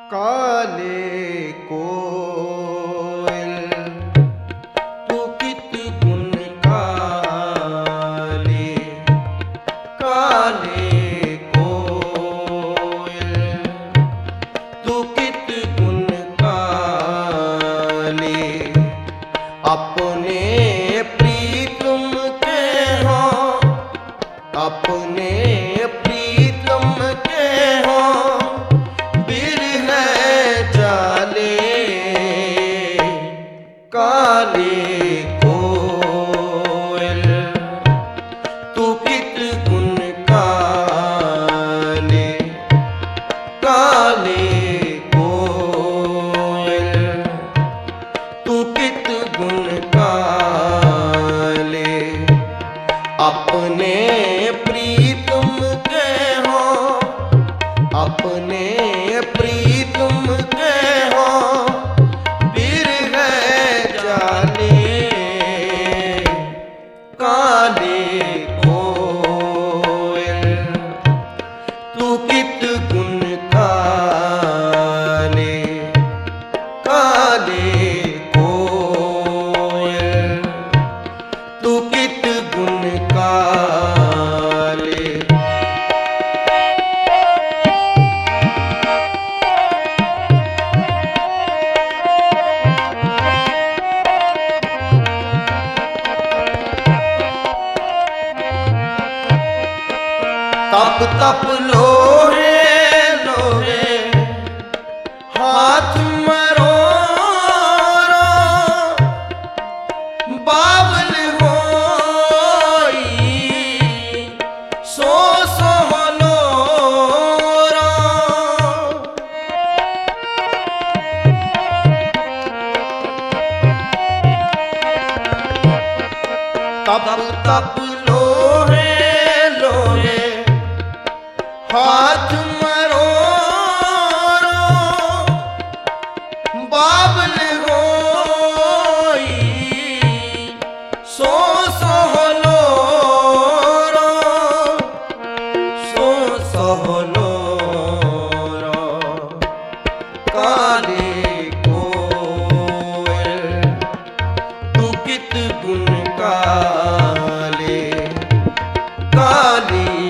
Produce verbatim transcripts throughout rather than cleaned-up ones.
काले कोयल तू कित गुण काले, काले कोयल तू कित गुण काले। अपने प्रीतम के हो, अपने प्रीतम के हो बिरह जाले। काले कोयल तू कित गुण काले, काले कोयल तू कित गुण काले। अपने प्रीतम के हो, अपने प्रीतम के हो बिरह जाले। काले कोयल तू कित गुण काले, काले कोयल तू कित गुण काले। तप तप लोहे लोहे हाथ मरोड़ा, बावल होई सो सो लोरा। तप तप लोहे लोहे हाथ मरोड़ा, बावल होई सो सो लोरा, सो सो लोरा। काले कोयल तू कित गुण काले, काली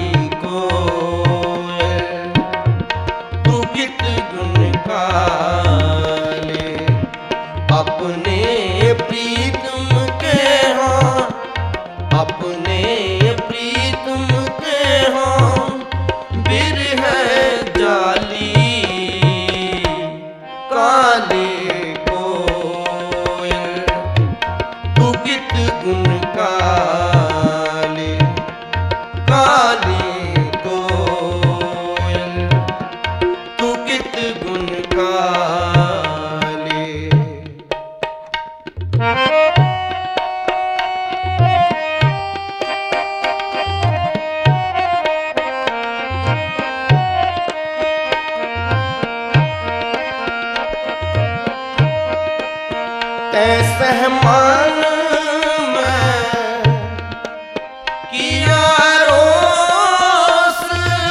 कोयल तू कित गुण काले। अपने प्रीतम के हो, अपने प्रीतम के हो बिरह जाली। काले कोयल तू कित गुण काले, काले कोयल तू कित गुण काले। तै सहमान मैं किया रोस,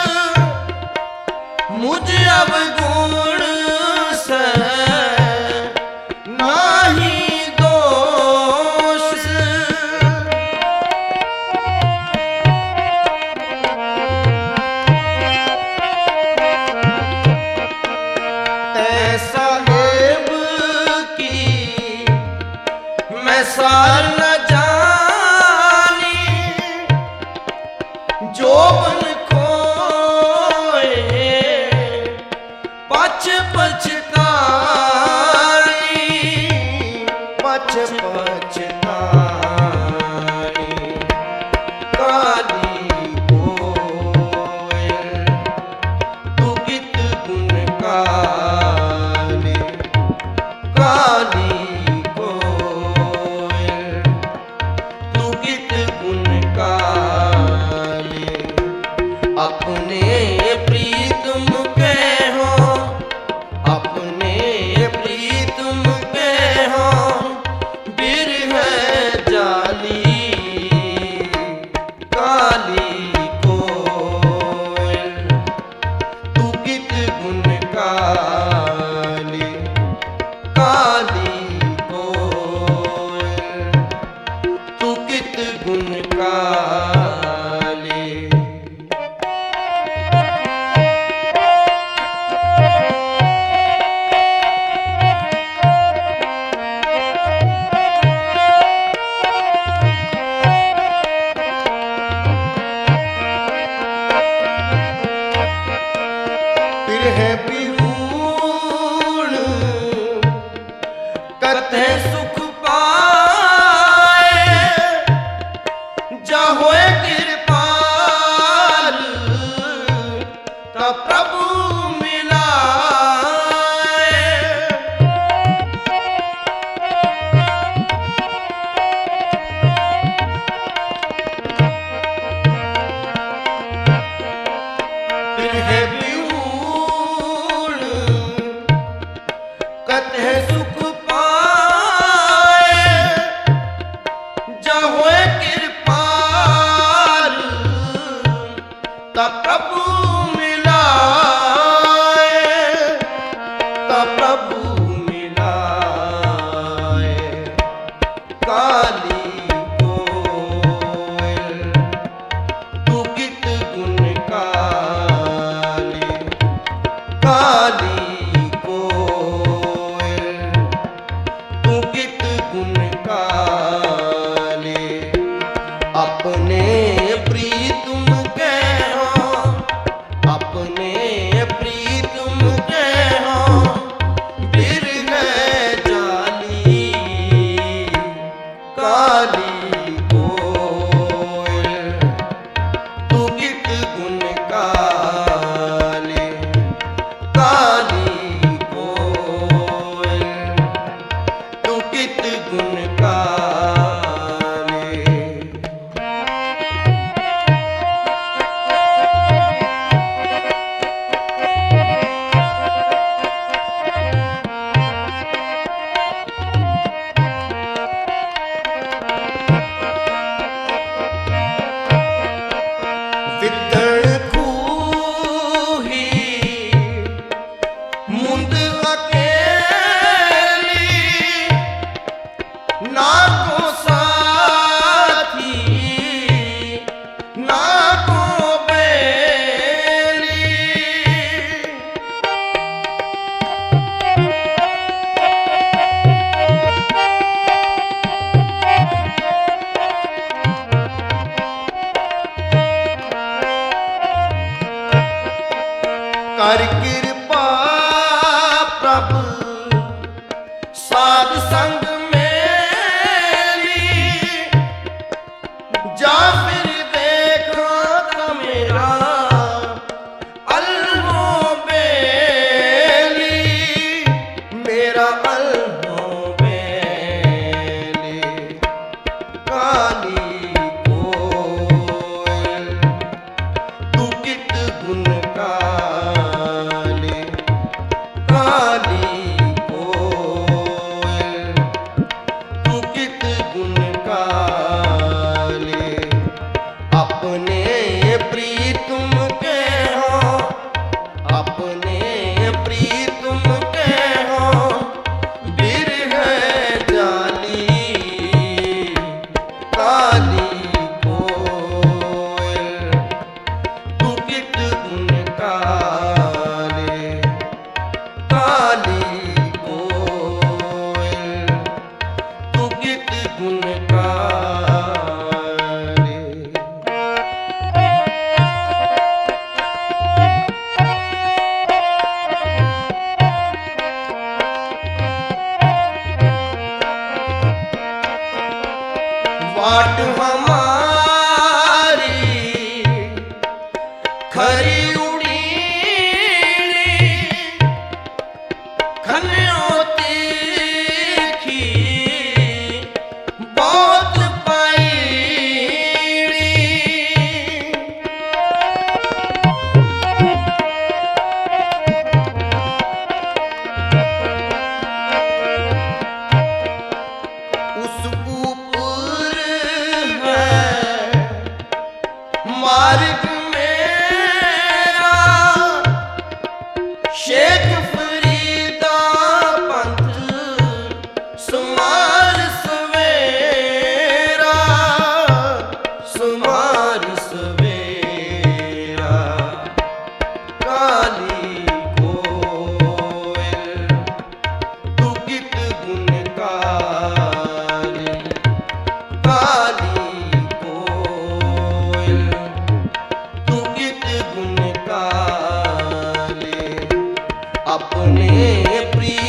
मुझे अब गुण से नाही दोष। तै साहेब की मैं सार न जानी, जोबन खोए पछ है बिहूण कथे सुख पाए, जा होए कृपाल ता प्रभु है बिहूण कथे सुख पाए, जा होए कृपाल ता प्रभु मिलाए, ता प्रभु मिलाए। काली कोयल तू कित गुण काली, काली कोयल तू कित गुण काले, अपने प्रीतम के हो, अपने प्रीतम के हो बिरह जाली। काली कोयल तू कित गुण काले, काली अपने प्रीतम